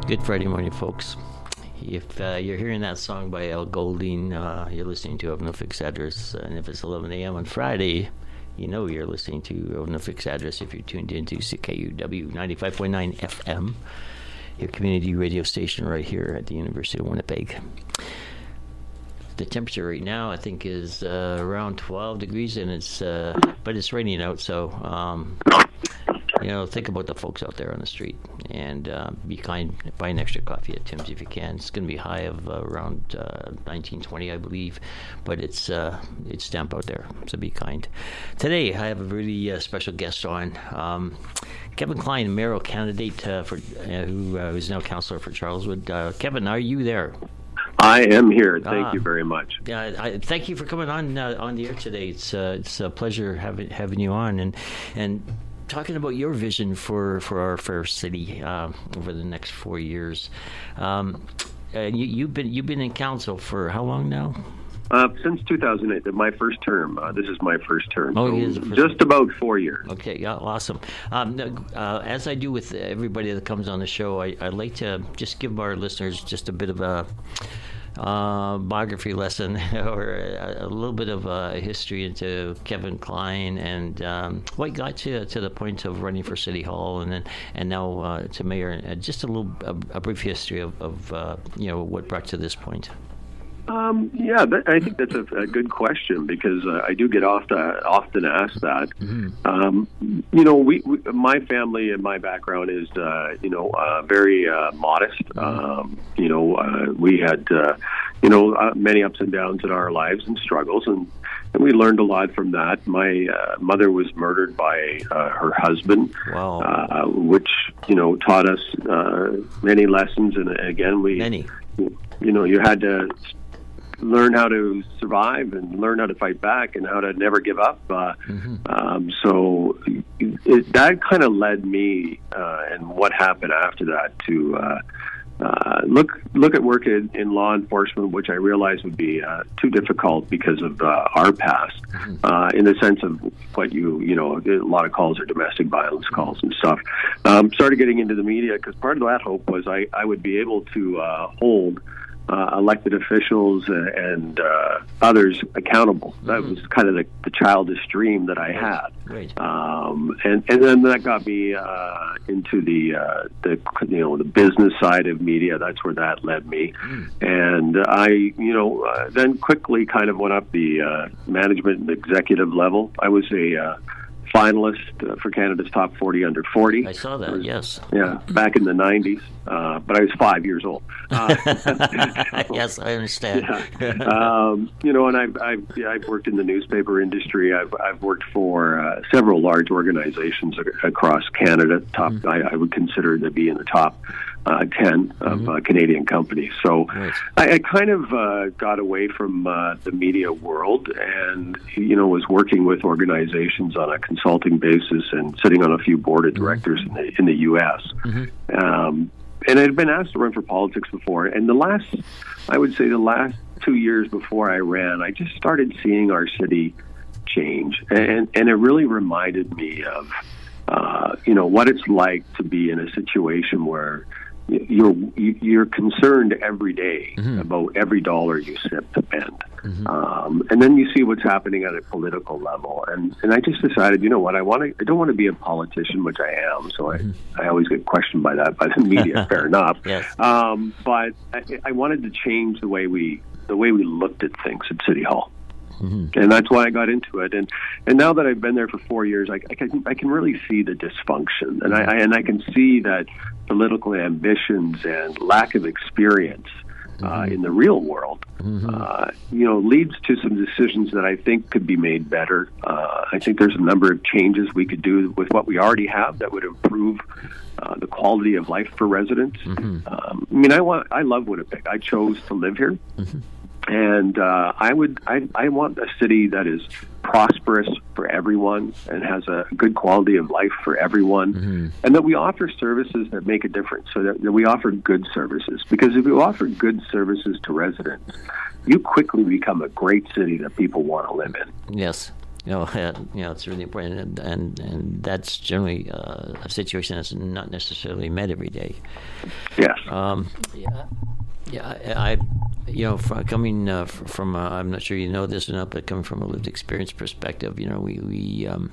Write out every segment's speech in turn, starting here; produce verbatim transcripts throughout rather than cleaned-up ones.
Good Friday morning, folks. If uh, you're hearing that song by Al Golding, uh, you're listening to Of No Fixed Address. And if it's eleven a.m. on Friday, you know you're listening to Of No Fixed Address if you're tuned into C K U W ninety-five point nine F M, your community radio station right here at the University of Winnipeg. The temperature right now, I think, is uh, around twelve degrees, and it's uh, but it's raining out, so um, you know, think about the folks out there on the street, and uh, be kind. Buy an extra coffee at Tim's if you can. It's going to be high of uh, around uh, nineteen, twenty, I believe, but it's uh, it's damp out there, so be kind. Today, I have a really uh, special guest on. Um, Kevin Klein, mayoral candidate uh, for uh, who uh, is now councillor for Charleswood. Uh, Kevin, are you there? I am here. Thank ah, you very much. Yeah, I, thank you for coming on uh, on the air today. It's uh, it's a pleasure having having you on and and talking about your vision for, for our fair city uh, over the next four years. Um, uh, you, you've been you've been in council for how long now? Uh, since two thousand eight, my first term. Uh, this is my first term. Oh, so it is first just term. About four years. Okay, yeah, awesome. Um, uh, as I do with everybody that comes on the show, I, I like to just give our listeners just a bit of a uh, biography lesson or a, a little bit of a history into Kevin Klein and um, what got you to the point of running for City Hall and then and now uh, to mayor. And just a little a, a brief history of, of uh, you know what brought you to this point. Um, yeah, that, I think that's a, a good question because uh, I do get often often asked that. Mm-hmm. Um, you know, we, we my family and my background is uh, you know uh, very uh, modest. Mm-hmm. Um, you know, uh, we had uh, you know uh, many ups and downs in our lives and struggles, and, and we learned a lot from that. My uh, mother was murdered by uh, her husband, wow. uh, which you know taught us uh, many lessons. And again, we many. You know, you had to learn how to survive and learn how to fight back and how to never give up. Uh, mm-hmm. um, so it, that kind of led me uh, and what happened after that to uh, uh, look look at work in, in law enforcement, which I realized would be uh, too difficult because of uh, our past, mm-hmm. uh, in the sense of what you, you know, a lot of calls are domestic violence calls and stuff. Um, started getting into the media because part of that hope was I, I would be able to uh, hold Uh, elected officials and uh, others accountable. That mm-hmm. was kind of the, the childish dream that I had. Right. Um, and, and then that got me uh, into the, uh, the, you know, the business side of media. That's where that led me. Mm. And I, you know, uh, then quickly kind of went up the uh, management and executive level. I was a uh, finalist uh, for Canada's Top forty Under forty. I saw that, was, yes. Yeah, back in the nineties, uh, but I was five years old. Uh, yes, I understand. Yeah. um, you know, and I've, I've, I've worked in the newspaper industry. I've, I've worked for uh, several large organizations ac- across Canada. Top, mm-hmm. I, I would consider to be in the top uh, ten of mm-hmm. uh, Canadian companies. So right. I, I kind of uh, got away from uh, the media world and, you know, was working with organizations on a consulting basis and sitting on a few board of directors mm-hmm. in, the, in the U S. Mm-hmm. Um, and I had been asked to run for politics before. And the last, I would say the last two years before I ran, I just started seeing our city change. And, and it really reminded me of, uh, you know, what it's like to be in a situation where you're you're concerned every day mm-hmm. about every dollar you spend. Mm-hmm. Um, and then you see what's happening at a political level. And, and I just decided, you know what, I want to, I don't want to be a politician, which I am. So mm-hmm. I, I always get questioned by that, by the media, fair enough. Yes. Um, but I, I wanted to change the way we, the way we looked at things at City Hall. Mm-hmm. And that's why I got into it. And and now that I've been there for four years, I, I can I can really see the dysfunction, and I, I and I can see that political ambitions and lack of experience uh, mm-hmm. in the real world, mm-hmm. uh, you know, leads to some decisions that I think could be made better. Uh, I think there's a number of changes we could do with what we already have that would improve uh, the quality of life for residents. Mm-hmm. Um, I mean, I want I love Winnipeg. I chose to live here. Mm-hmm. And uh, I would, I, I want a city that is prosperous for everyone and has a good quality of life for everyone, mm-hmm. and that we offer services that make a difference. So that, that we offer good services. Because if you offer good services to residents, you quickly become a great city that people want to live in. Yes. You know, uh, you know, it's really important, and and, and that's generally uh, a situation that's not necessarily met every day. Yes. Um, yeah, yeah. I, you know, from, coming uh, from, uh, I'm not sure you know this or not, but coming from a lived experience perspective, you know, we we um,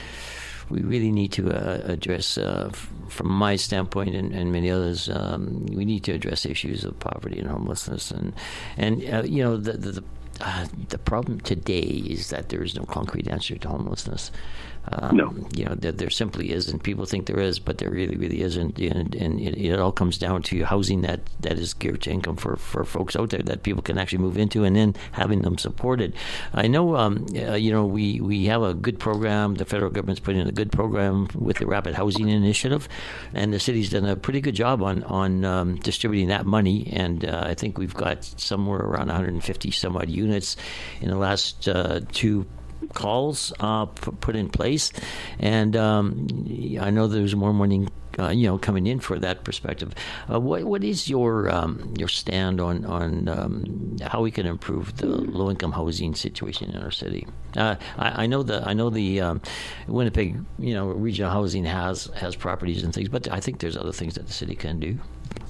we really need to uh, address, uh, f- from my standpoint and, and many others, um, we need to address issues of poverty and homelessness, and and uh, you know, the the. the Uh, the problem today is that there is no concrete answer to homelessness. Um, no. You know, there, there simply isn't. People think there is, but there really, really isn't. And, and it, it all comes down to housing that, that is geared to income for, for folks out there that people can actually move into, and then having them supported. I know, um, uh, you know, we, we have a good program. The federal government's put in a good program with the Rapid Housing Initiative, and the city's done a pretty good job on, on um, distributing that money. And uh, I think we've got somewhere around one hundred fifty some odd units in the last uh, two calls uh, p- put in place, and um, I know there's more money, uh, you know, coming in for that perspective. Uh, what what is your um, your stand on on um, how we can improve the low income housing situation in our city? Uh, I, I know the I know the um, Winnipeg, you know, regional housing has has properties and things, but I think there's other things that the city can do.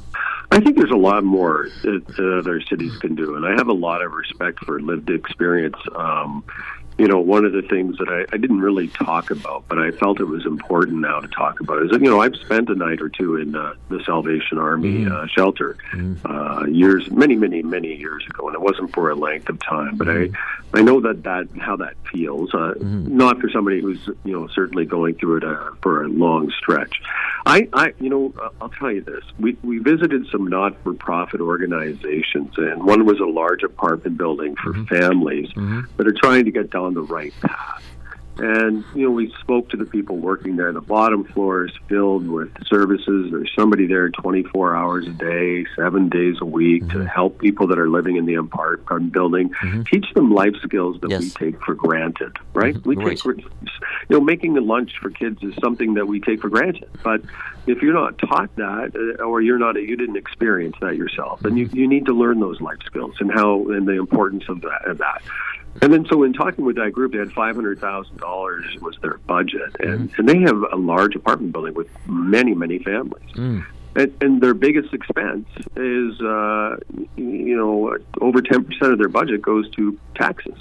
I think there's a lot more that uh, other cities can do, and I have a lot of respect for lived experience. Um, you know, one of the things that I, I didn't really talk about, but I felt it was important now to talk about is that, you know, I've spent a night or two in uh, the Salvation Army mm-hmm. uh, shelter mm-hmm. uh, years, many, many, many years ago, and it wasn't for a length of time, but mm-hmm. I, I know that, that how that feels, uh, mm-hmm. not for somebody who's, you know, certainly going through it uh, for a long stretch. I, I, you know, I'll tell you this. We we visited some not-for-profit organizations, and one was a large apartment building for mm-hmm. families mm-hmm. that are trying to get down the right path. And, you know, we spoke to the people working there. The bottom floor is filled with services. There's somebody there twenty-four hours a day, seven days a week mm-hmm. to help people that are living in the apartment building, mm-hmm. teach them life skills that yes. we take for granted, right? Mm-hmm. We right. take, for, you know, making a lunch for kids is something that we take for granted. But if you're not taught that, or you're not, you didn't experience that yourself, then you, you need to learn those life skills and how, and the importance of that. Of that. And then, so in talking with that group, they had five hundred thousand dollars was their budget, and, mm. and they have a large apartment building with many, many families. Mm. And, and their biggest expense is, uh, you know, over ten percent of their budget goes to taxes.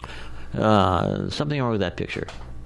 Uh, something wrong with that picture.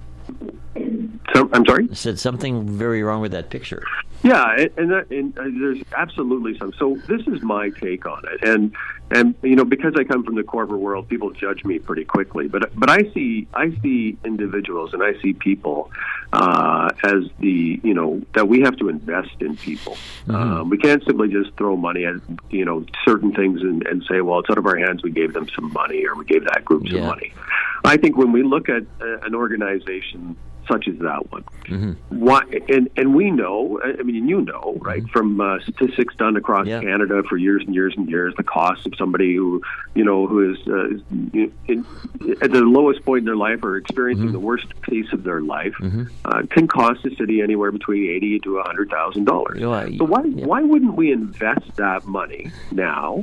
So, I'm sorry? I said something very wrong with that picture. Yeah, and, and, that, and uh, there's absolutely some. So this is my take on it, and and you know, because I come from the corporate world, people judge me pretty quickly. But but I see I see individuals and I see people uh, as the you know that we have to invest in people. Mm-hmm. Um, we can't simply just throw money at you know certain things and, and say, well, it's out of our hands. We gave them some money, or we gave that group some yeah. money. I think when we look at uh, an organization such as that one. Mm-hmm. Why? And and we know, I mean, and you know, right, mm-hmm. from uh, statistics done across yeah. Canada for years and years and years, the cost of somebody who, you know, who is uh, in, at the lowest point in their life or experiencing mm-hmm. the worst case of their life mm-hmm. uh, can cost the city anywhere between eighty to a hundred thousand dollars. So why yeah. why wouldn't we invest that money now?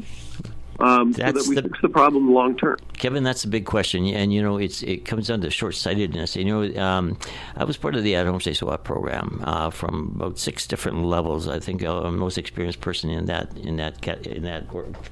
Um, so that we the, fix the problem long term. Kevin, that's a big question, and you know it's it comes down to short-sightedness. You know, um, I was part of the At Home Stay SWAT program uh, from about six different levels. I think I'm the most experienced person in that in that in that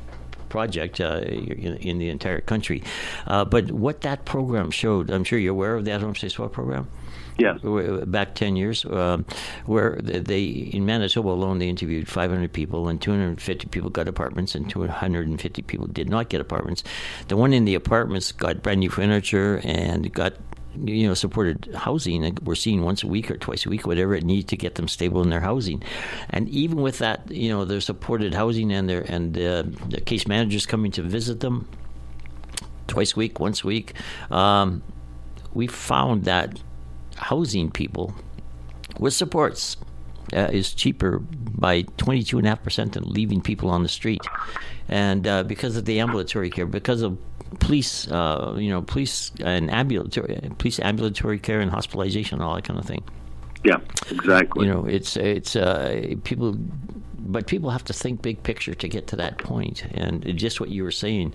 project uh, in, in the entire country. Uh, but what that program showed, I'm sure you're aware of the At Home Stay SWAT program. Yes. Back ten years, um, where they, in Manitoba alone, they interviewed five hundred people, and two hundred fifty people got apartments, and two hundred fifty people did not get apartments. The one in the apartments got brand new furniture and got, you know, supported housing, and we're seeing once a week or twice a week, whatever it needs to get them stable in their housing. And even with that, you know, their supported housing and their and uh, the case managers coming to visit them twice a week, once a week, um, we found that housing people with supports uh, is cheaper by twenty-two point five percent than leaving people on the street. And uh, because of the ambulatory care, because of police, uh, you know, police and ambulatory, police ambulatory care and hospitalization, all that kind of thing. Yeah, exactly. You know, it's it's uh, people but people have to think big picture to get to that point. And just what you were saying,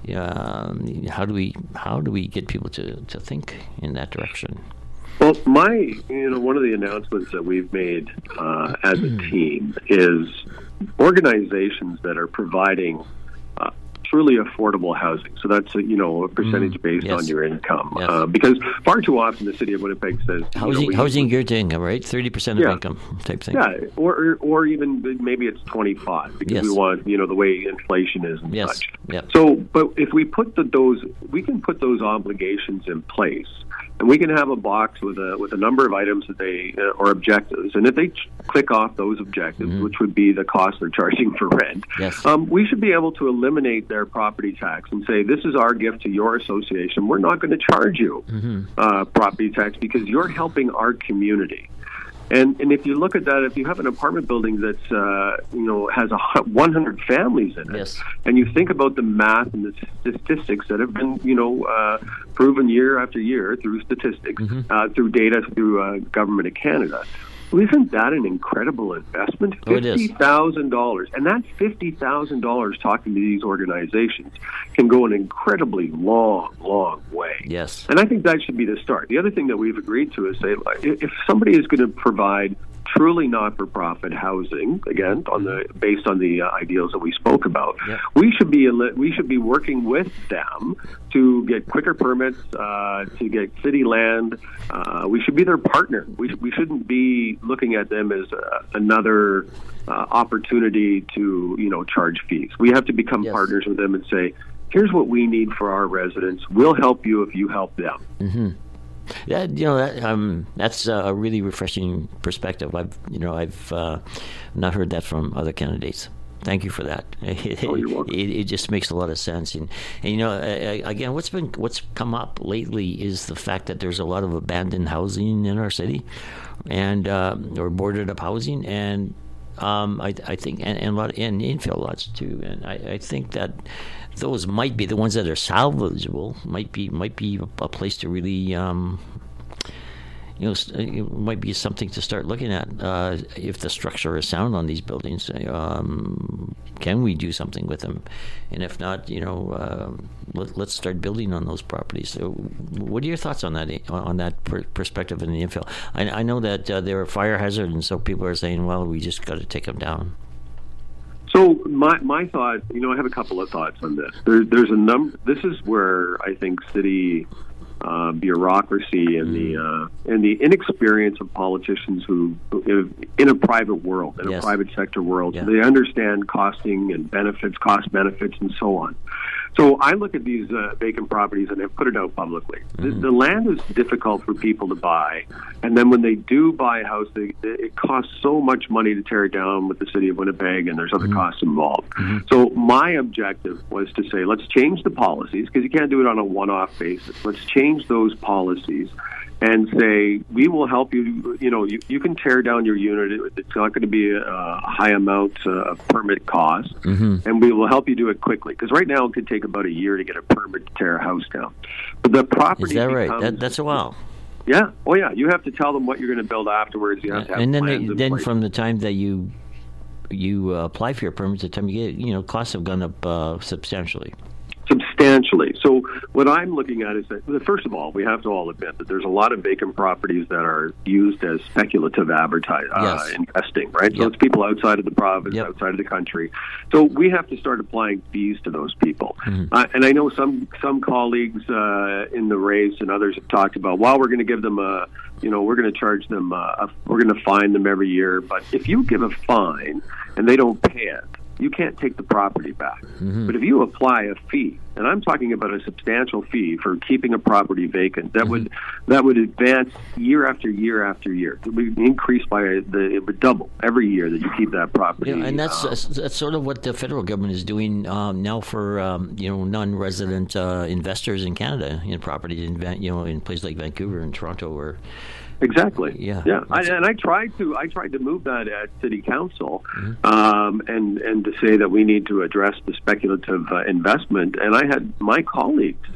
um, how do we how do we get people to, to think in that direction? Well, my, you know, one of the announcements that we've made uh, as a team is organizations that are providing uh, truly affordable housing. So that's, a, you know, a percentage based yes. on your income. Yes. Uh, because far too often the city of Winnipeg says... Housing, you know, we, housing geared to income, right? thirty percent of yeah. income type thing. Yeah, or, or or even maybe it's twenty-five because yes. we want, you know, the way inflation is and yes. such. Yep. So, but if we put the, those, we can put those obligations in place, and we can have a box with a with a number of items that they uh, or objectives, and if they ch- click off those objectives, mm-hmm. which would be the cost they're charging for rent, yes. um, we should be able to eliminate their property tax and say, this is our gift to your association. We're not going to charge you mm-hmm. uh, property tax because you're helping our community. And and if you look at that, if you have an apartment building that's uh, you know has a one hundred families in it, yes. and you think about the math and the statistics that have been you know uh, proven year after year through statistics, mm-hmm. uh, through data, through uh, Government of Canada. Well, isn't that an incredible investment? Oh, it is. fifty thousand dollars. And that fifty thousand dollars talking to these organizations can go an incredibly long, long way. Yes. And I think that should be the start. The other thing that we've agreed to is say, if somebody is going to provide truly not-for-profit housing, again, on the based on the uh, ideals that we spoke about, yep. we should be we should be working with them to get quicker permits, uh, to get city land. Uh, we should be their partner. We we shouldn't be looking at them as uh, another uh, opportunity to you know charge fees. We have to become yes. partners with them and say, here's what we need for our residents. We'll help you if you help them. Mm-hmm. That you know that um, that's a really refreshing perspective. I've you know I've uh, not heard that from other candidates. Thank you for that. It, oh, you're welcome. It, it just makes a lot of sense. And, and you know, again, what's been what's come up lately is the fact that there's a lot of abandoned housing in our city, and uh, or boarded up housing, and um, I, I think and, and a lot and infill lots too. And I, I think that those might be the ones that are salvageable. Might be might be a place to really. Um, You know, it might be something to start looking at uh, if the structure is sound on these buildings. Um, can we do something with them? And if not, you know, uh, let, let's start building on those properties. So, what are your thoughts on that? On that per- perspective in the infill? I, I know that uh, they're a fire hazard, and so people are saying, "Well, we just got to take them down." So my my thought, you know, I have a couple of thoughts on this. There, there's a number. This is where I think city. Uh, bureaucracy and the uh, and the inexperience of politicians who, in a private world, in yes. a private sector world, yeah. so they understand costing and benefits, cost benefits, and so on. So I look at these uh, vacant properties and I've put it out publicly. Mm-hmm. The, the land is difficult for people to buy, and then when they do buy a house, they, it costs so much money to tear it down with the city of Winnipeg, and there's other mm-hmm. costs involved. Mm-hmm. So my objective was to say, let's change the policies, because you can't do it on a one-off basis. Let's change those policies and say, we will help you, you know, you, you can tear down your unit. It's not going to be a, a high amount uh, of permit cost, mm-hmm. and we will help you do it quickly. Because right now it could take about a year to get a permit to tear a house down. But the property Is that becomes, right? That, that's a while. Yeah. Oh, yeah. You have to tell them what you're going to build afterwards. You have to have and then, plans they, in then place. from the time that you you uh, apply for your permit to the time you get, you know, costs have gone up uh, substantially. Substantially. So what I'm looking at is that, first of all, we have to all admit that there's a lot of vacant properties that are used as speculative advertising, uh, yes. investing, right? Yep. So it's people outside of the province, yep. outside of the country. So we have to start applying fees to those people. Mm-hmm. Uh, and I know some some colleagues uh, in the race and others have talked about, well, we're going to give them a, you know, we're going to charge them, a, a, we're going to fine them every year. But if you give a fine and they don't pay it, you can't take the property back. Mm-hmm. But if you apply a fee, and I'm talking about a substantial fee for keeping a property vacant, that mm-hmm. would that would advance year after year after year. It would increase by the it would double every year that you keep that property. Yeah, and that's um, uh, that's sort of what the federal government is doing um, now for um, you know non-resident uh, investors in Canada in properties in Van, you know in places like Vancouver and Toronto or. Exactly. Yeah. Yeah. I, and I tried to I tried to move that at City Council, mm-hmm. um, and and to say that we need to address the speculative uh, investment. And I had my colleagues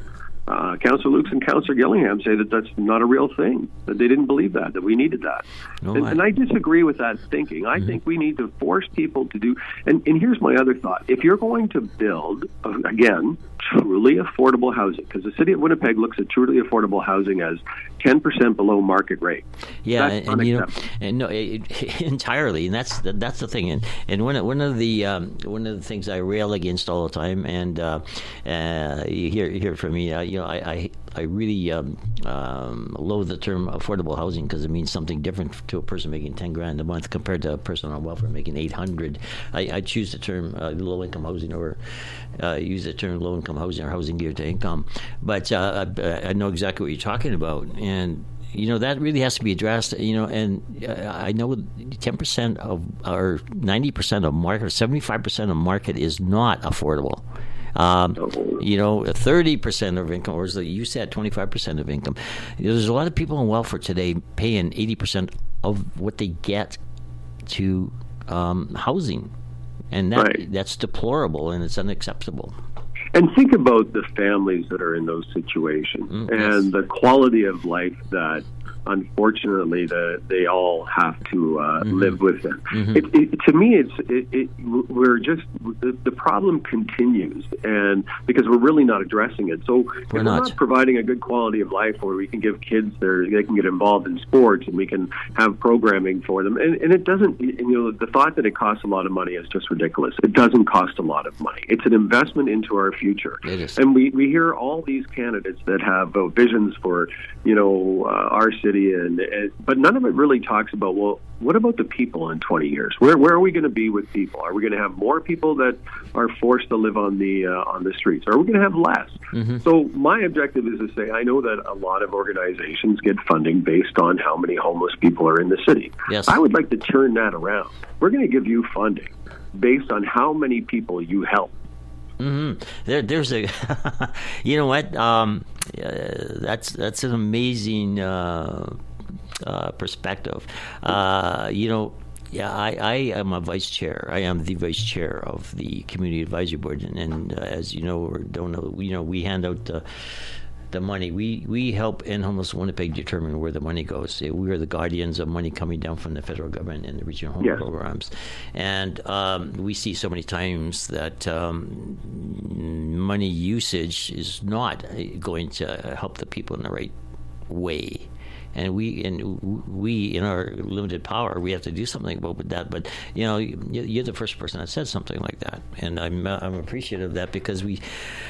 uh, Councillor Lukes and Councillor Gillingham say that that's not a real thing, that they didn't believe that, that we needed that. No, and, I, and I disagree with that thinking. I mm-hmm. think we need to force people to do, and, and here's my other thought. If you're going to build, uh, again, truly affordable housing, because the city of Winnipeg looks at truly affordable housing as ten percent below market rate. Yeah, and, and you know, and no, it, it, entirely, and that's the, that's the thing. And and one one of the um, one of the things I rail against all the time, and uh, uh, you hear hear from me, uh, you know, I I, I really um, um, loathe the term affordable housing because it means something different to a person making ten grand a month compared to a person on welfare making eight hundred. I, I choose the term uh, low income housing, or uh, use the term low income housing or housing geared to income. But uh, I, I know exactly what you're talking about. And, you know, that really has to be addressed, you know, and uh, I know ten percent of, or ninety percent of market, or seventy-five percent of market is not affordable. Um, you know, thirty percent of income, or as you said, twenty-five percent of income. There's a lot of people on welfare today paying eighty percent of what they get to um, housing. And that right. that's deplorable, and it's unacceptable. And think about the families that are in those situations mm, and yes. the quality of life that, unfortunately, the, they all have to uh, mm-hmm. live with it. Mm-hmm. It, it. To me, it's it, it, we're just the, the problem continues, and because we're really not addressing it. So we're if we're not. not providing a good quality of life where we can give kids their, they can get involved in sports and we can have programming for them, and, and it doesn't. You know, the thought that it costs a lot of money is just ridiculous. It doesn't cost a lot of money. It's an investment into our future. It is. And we, we hear all these candidates that have uh, visions for, you know, uh, our city, and, and but none of it really talks about, well, what about the people in twenty years? Where where are we going to be with people? Are we going to have more people that are forced to live on the uh, on the streets? Or are we going to have less? Mm-hmm. So my objective is to say, I know that a lot of organizations get funding based on how many homeless people are in the city. Yes. I would like to turn that around. We're going to give you funding based on how many people you help. Mm-hmm. There, there's a, you know what? Um, uh, that's that's an amazing uh, uh, perspective. Uh, you know, yeah, I, I am a vice chair. I am the vice chair of the community advisory board, and, and uh, as you know or don't know, you know, we hand out the. The money, we, we help End Homeless Winnipeg determine where the money goes. We are the guardians of money coming down from the federal government and the regional home yes. programs. And um, we see so many times that um, money usage is not going to help the people in the right way. And we, and we, in our limited power, we have to do something about that. But you know, you're the first person that said something like that, and I'm I'm appreciative of that, because we.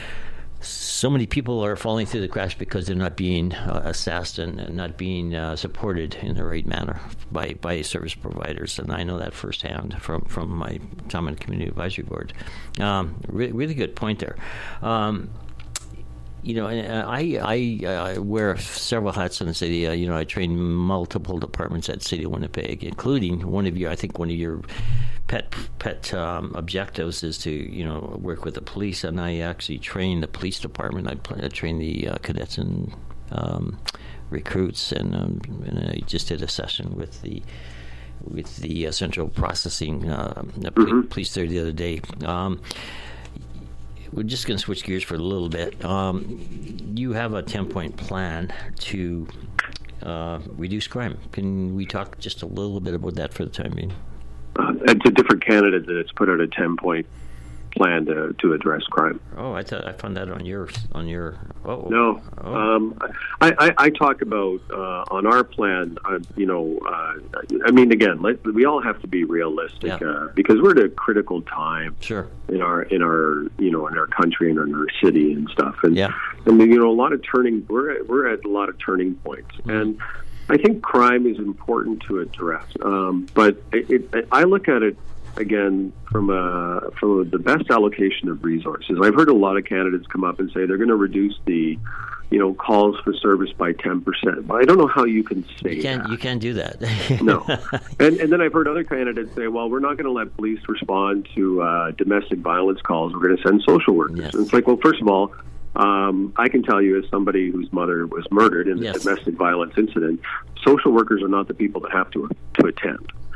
So many people are falling through the cracks because they're not being uh, assessed and, and not being uh, supported in the right manner by, by service providers, and I know that firsthand from, from my time on the Community Advisory Board. Um, re- really good point there. Um, You know, I, I I wear several hats in the city. Uh, you know, I train multiple departments at City of Winnipeg, including one of your, I think one of your pet pet um, objectives is to, you know, work with the police. And I actually train the police department. I, play, I train the uh, cadets and um, recruits, and, um, and I just did a session with the with the uh, Central Processing uh, the mm-hmm. police there the other day. Um, We're just going to switch gears for a little bit. Um, you have a ten-point plan to uh, reduce crime. Can we talk just a little bit about that for the time being? Uh, it's a different candidate that has put out a ten-point plan to to address crime. Oh, I thought I found that on your on your. Oh no, oh. Um, I, I I talk about uh, on our plan. Uh, you know, uh, I mean, again, let, we all have to be realistic yeah. uh, because we're at a critical time. Sure. In our in our you know in our country and in our city and stuff, and yeah. and you know a lot of turning. We're at, we're at a lot of turning points, mm-hmm. and I think crime is important to address. Um, but it, it, I look at it. Again, from a, from the best allocation of resources. I've heard a lot of candidates come up and say they're going to reduce the, you know, calls for service by ten percent. But I don't know how you can say you can't, that. You can't do that. No. And, and then I've heard other candidates say, well, we're not going to let police respond to uh, domestic violence calls. We're going to send social workers. Yes. And it's like, well, first of all, um, I can tell you as somebody whose mother was murdered in a yes. domestic violence incident, social workers are not the people that have to to attend.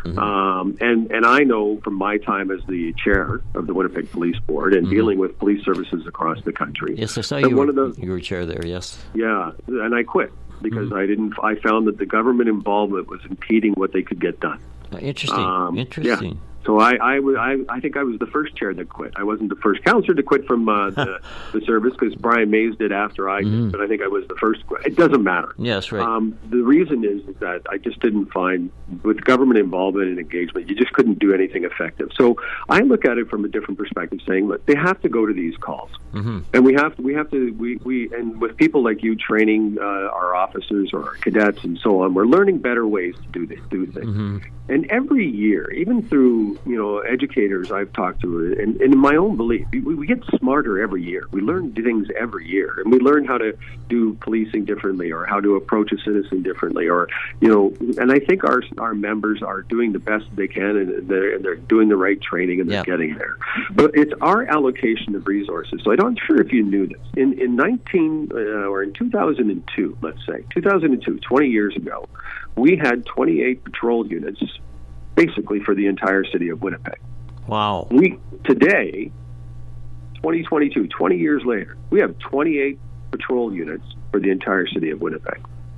Mm-hmm. Um, and, and I know from my time as the chair of the Winnipeg Police Board and mm-hmm. dealing with police services across the country. Yes, I saw you, one were, of the, you were chair there, yes. Yeah, and I quit because mm-hmm. I didn't. I found that the government involvement was impeding what they could get done. Interesting, um, interesting. Yeah. So I, I, I, I think I was the first chair that quit. I wasn't the first counselor to quit from uh, the, the service because Brian Mays did after I did, mm. but I think I was the first. Quit. It doesn't matter. Yes, right. Um, the reason is, is that I just didn't find, with government involvement and engagement, you just couldn't do anything effective. So I look at it from a different perspective, saying, look, they have to go to these calls, mm-hmm. and we have to, we have to, we, we, and with people like you training uh, our officers or our cadets and so on, we're learning better ways to do this, do things. Mm-hmm. And every year, even through, you know, educators I've talked to, and, and in my own belief, we, we get smarter every year. We learn things every year, and we learn how to do policing differently, or how to approach a citizen differently, or, you know, and I think our our members are doing the best they can, and they're, and they're doing the right training, and they're yeah. getting there. But it's our allocation of resources. So I'm not sure if you knew this. In in nineteen uh, or in two thousand two, let's say two thousand two, twenty years ago, we had twenty-eight patrol units, basically for the entire city of Winnipeg. Wow. We today, twenty twenty-two, twenty years later, we have twenty-eight patrol units for the entire city of Winnipeg.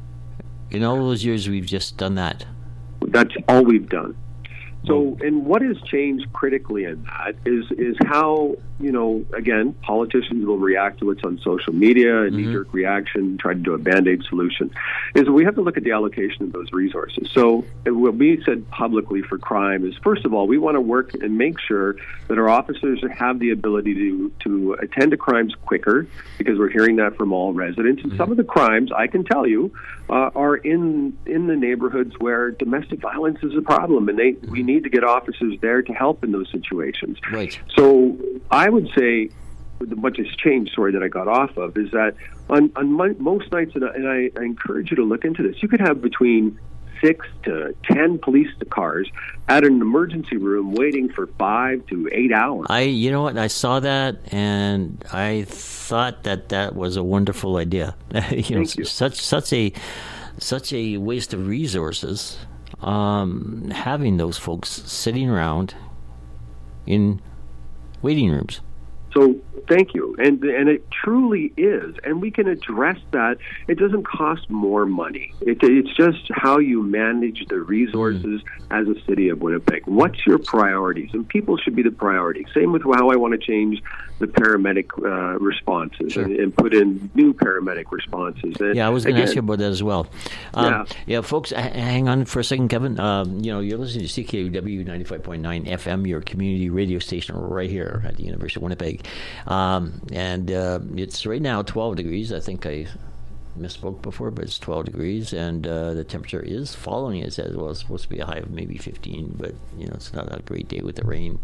In all those years, we've just done that. That's all we've done. So, and what has changed critically in that is is how, you know, again, politicians will react to what's on social media, a mm-hmm. knee-jerk reaction, try to do a Band-Aid solution, is we have to look at the allocation of those resources. So what we said publicly for crime is, first of all, we want to work and make sure that our officers have the ability to, to attend to crimes quicker, because we're hearing that from all residents. And mm-hmm. some of the crimes, I can tell you, uh, are in in the neighborhoods where domestic violence is a problem, and they we need to get officers there to help in those situations. Right. So I would say what has changed, sorry, that I got off of, is that on, on my, most nights, and, I, and I, I encourage you to look into this, you could have between six to ten police cars at an emergency room waiting for five to eight hours. I, you know what, I saw that, and I thought that that was a wonderful idea. you know, Thank you. such such a such a waste of resources. Um, having those folks sitting around in waiting rooms. So thank you, and and it truly is, and we can address that. It doesn't cost more money. It, it's just how you manage the resources mm. as a city of Winnipeg. What's your priorities? And people should be the priority. Same with how I want to change the paramedic uh, responses sure. and, and put in new paramedic responses. And yeah, I was going to ask you about that as well. Um, yeah. yeah, folks, h- hang on for a second, Kevin. Um, you know, you're listening to C K U W ninety-five point nine F M, your community radio station right here at the University of Winnipeg. Um, and uh, it's right now twelve degrees. I think I misspoke before, but it's twelve degrees, and uh, the temperature is falling. It says, well, it's supposed to be a high of maybe fifteen, but, you know, it's not a great day with the rain.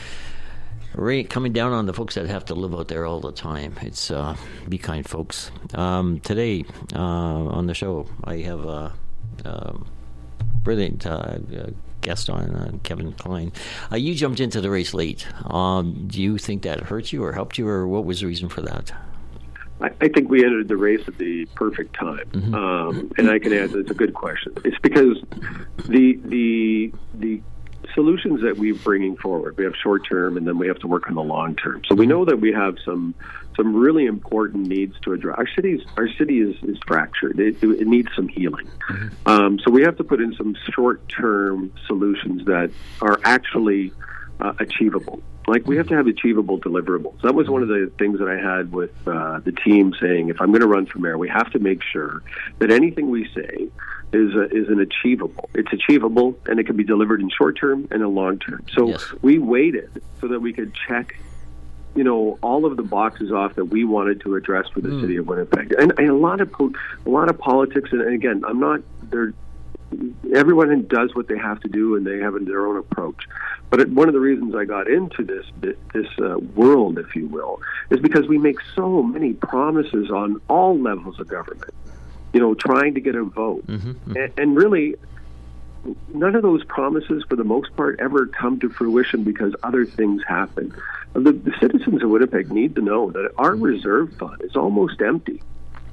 Rain coming down on the folks that have to live out there all the time. It's, uh, be kind, folks. Um, today, uh, on the show, I have a um, brilliant uh, uh, guest on, uh, Kevin Klein. Uh, you jumped into the race late. Um, do you think that hurt you or helped you, or what was the reason for that? I, I think we entered the race at the perfect time, mm-hmm. um, and I can answer. It's a good question. It's because the the the solutions that we're bringing forward, we have short term, and then we have to work on the long term. So we know that we have some some really important needs to address. Our city's our city is, is fractured. It, it needs some healing. Mm-hmm. Um, so we have to put in some short term solutions that are actually uh, achievable. Like, we have to have achievable deliverables. That was one of the things that I had with uh, the team, saying, if I'm going to run for mayor, we have to make sure that anything we say is uh, is an achievable. It's achievable, and it can be delivered in short term and in long term. So yes. we waited so that we could check, you know, all of the boxes off that we wanted to address for the mm. city of Winnipeg. And, and a lot of po- a lot of politics, and, and again, I'm not there. Everyone does what they have to do, and they have their own approach. But it, one of the reasons I got into this this uh, world, if you will, is because we make so many promises on all levels of government. You know, trying to get a vote, mm-hmm, mm-hmm. And, and really, none of those promises, for the most part, ever come to fruition because other things happen. The, the citizens of Winnipeg need to know that our reserve fund is almost empty.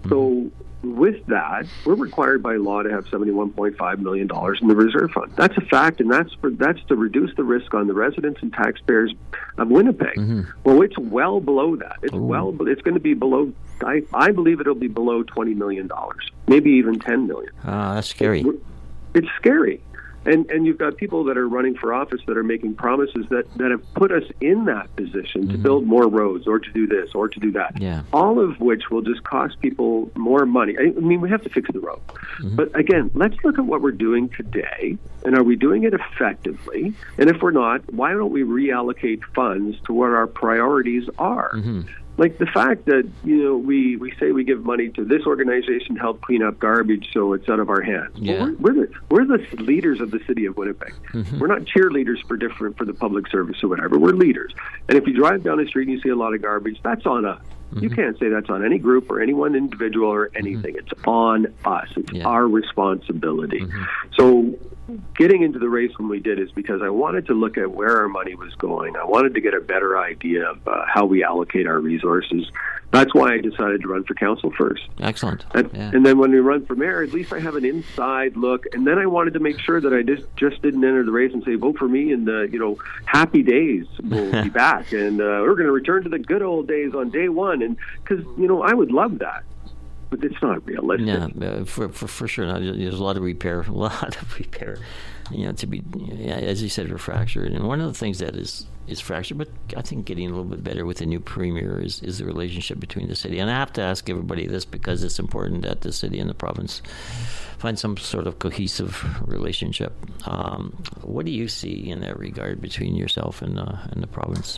So with that, we're required by law to have seventy-one point five million dollars in the reserve fund. That's a fact, and that's for that's to reduce the risk on the residents and taxpayers of Winnipeg. Mm-hmm. Well, it's well below that. It's Ooh. well. It's going to be below. I, I believe it'll be below twenty million dollars, maybe even ten million dollars. Oh, that's scary. It's, it's scary. And and you've got people that are running for office that are making promises that, that have put us in that position mm-hmm. to build more roads or to do this or to do that. Yeah. All of which will just cost people more money. I mean, we have to fix the road. Mm-hmm. But again, let's look at what we're doing today. And are we doing it effectively? And if we're not, why don't we reallocate funds to what our priorities are? Mm-hmm. Like the fact that, you know, we, we say we give money to this organization to help clean up garbage so it's out of our hands. Yeah. Well, we're, we're, the, we're the leaders of the city of Winnipeg. Mm-hmm. We're not cheerleaders for different for the public service or whatever. We're leaders. And if you drive down the street and you see a lot of garbage, that's on us. Mm-hmm. You can't say that's on any group or any one individual or anything. Mm-hmm. It's on us. It's yeah. our responsibility. Mm-hmm. So getting into the race when we did is because I wanted to look at where our money was going. I wanted to get a better idea of uh, how we allocate our resources. That's why I decided to run for council first. Excellent. And, yeah. and then when we run for mayor, at least I have an inside look. And then I wanted to make sure that I just, just didn't enter the race and say, vote for me and, uh, you know, happy days will be back. And uh, we're going to return to the good old days on day one. And because, you know, I would love that. But it's not realistic. Yeah, for, for for sure. There's a lot of repair, a lot of repair. You know, to be, yeah, as you said, we're fractured. And one of the things that is is fractured, but I think getting a little bit better with the new premier is, is the relationship between the city. And I have to ask everybody this because it's important that the city and the province find some sort of cohesive relationship. Um, what do you see in that regard between yourself and uh, and the province,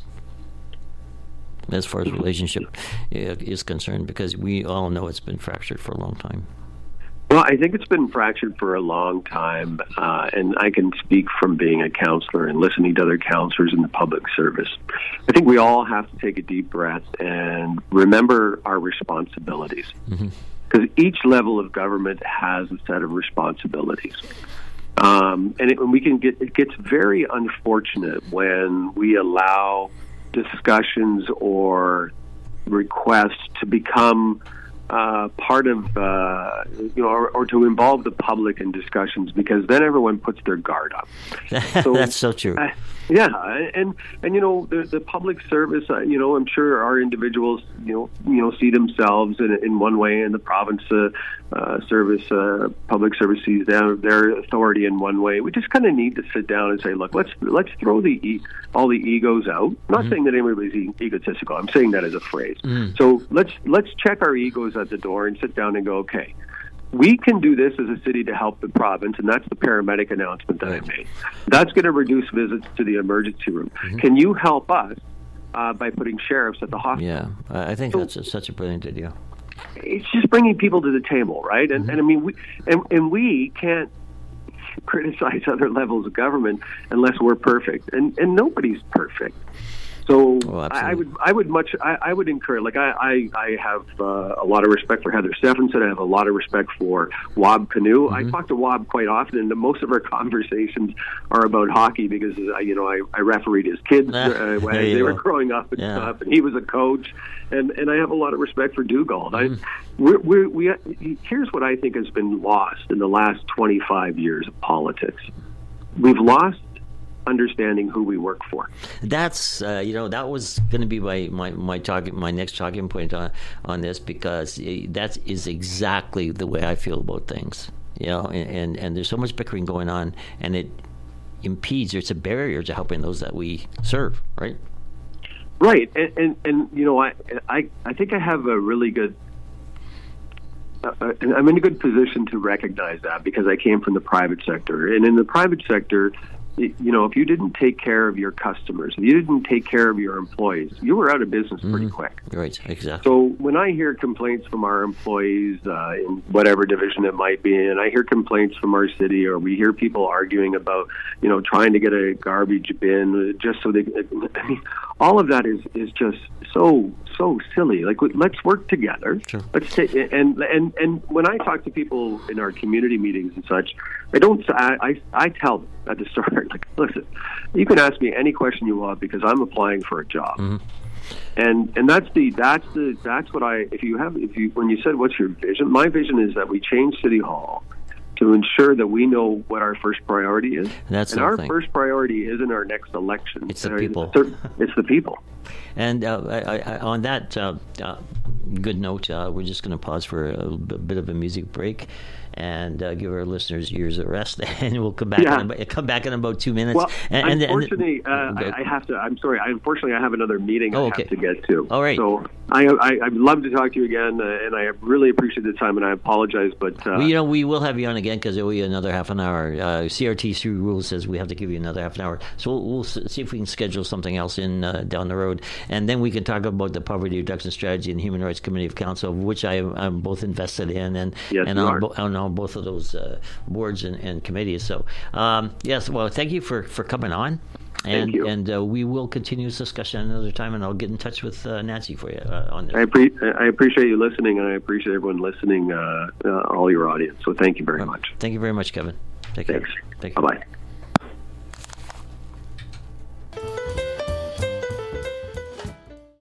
as far as relationship is concerned, because we all know it's been fractured for a long time? Well, I think it's been fractured for a long time, uh, and I can speak from being a counselor and listening to other counselors in the public service. I think we all have to take a deep breath and remember our responsibilities, because mm-hmm. each level of government has a set of responsibilities. Um, and it, we can get it gets very unfortunate when we allow discussions or requests to become uh, part of, uh, you know, or, or to involve the public in discussions, because then everyone puts their guard up. So, That's so true. Uh, yeah, and and you know the the public service. Uh, you know, I'm sure our individuals, you know, you know, see themselves in in one way, and the province uh, uh, service, uh, public service sees their their authority in one way. We just kind of need to sit down and say, look, let's let's throw the e- all the egos out. I'm not mm-hmm. saying that anybody's e- egotistical. I'm saying that as a phrase. Mm-hmm. So let's let's check our egos at the door and sit down and go, okay, we can do this as a city to help the province, and that's the paramedic announcement that I made. That's going to reduce visits to the emergency room. Mm-hmm. Can you help us uh, by putting sheriffs at the hospital? Yeah, I think so, that's a, such a brilliant idea. It's just bringing people to the table, right? And, mm-hmm. and I mean, we and, and we can't criticize other levels of government unless we're perfect, and and nobody's perfect. So oh, I would, I would much, I, I would encourage. Like I, I, I have uh, a lot of respect for Heather Stephenson. I have a lot of respect for Wab Canoe. Mm-hmm. I talk to Wab quite often, and most of our conversations are about hockey because uh, you know I, I refereed his kids uh, when they were growing up and yeah. stuff, and he was a coach, and and I have a lot of respect for Dugald. Mm-hmm. I, we're, we're, we here's what I think has been lost in the last twenty-five years of politics. We've lost understanding who we work for. That's uh, you know that was going to be my my my talking my next talking point on on this, because that is exactly the way I feel about things. You know, and, and and there's so much bickering going on, and it impedes, or it's a barrier to helping those that we serve. Right. Right, and and, and you know I, I I think I have a really good. Uh, I'm in a good position to recognize that because I came from the private sector, and in the private sector, you know, if you didn't take care of your customers, if you didn't take care of your employees, you were out of business pretty mm-hmm. quick. Right, exactly. So when I hear complaints from our employees uh, in whatever division it might be, and I hear complaints from our city, or we hear people arguing about, you know, trying to get a garbage bin just so they, I mean, all of that is, is just so, so silly. Like, let's work together. Sure. Let's take, and, and, and when I talk to people in our community meetings and such, I don't, I, I, I tell them at the start, like, listen, you can ask me any question you want because I'm applying for a job. Mm-hmm. And and that's the that's the that's what I if you have if you when you said what's your vision, my vision is that we change City Hall to ensure that we know what our first priority is. That's and our thing. first priority isn't our next election. It's the Uh, people. It's the people. And uh, I, I, on that uh, uh, good note, uh, we're just going to pause for a, a bit of a music break and uh, give our listeners ears a rest, and we'll come back. Yeah. In, about- come back in about two minutes. Well, and, and, unfortunately, and, uh, I, I have to. I'm sorry. I, unfortunately, I have another meeting Oh, I okay. have to get to. All right. So I, I, I'd love to talk to you again, uh, and I really appreciate the time, and I apologize, but uh, well, you know, we will have you on again because we another half an hour. Uh, C R T C rule says we have to give you another half an hour, so we'll, we'll s- see if we can schedule something else in uh, down the road, and then we can talk about the Poverty Reduction Strategy and Human Rights Committee of Council, of which I am I'm both invested in, and Yes, and you on, are. bo- on, on both of those uh, boards and, and committees. So um, yes, well, thank you for, for coming on. And, Thank you. and uh, we will continue this discussion another time, and I'll get in touch with uh, Nancy for you uh, on this. I, appre- I appreciate you listening, and I appreciate everyone listening, uh, uh, all your audience. So thank you very much. Thank you very much, Kevin. Take care. Thanks. Thank you. Bye-bye.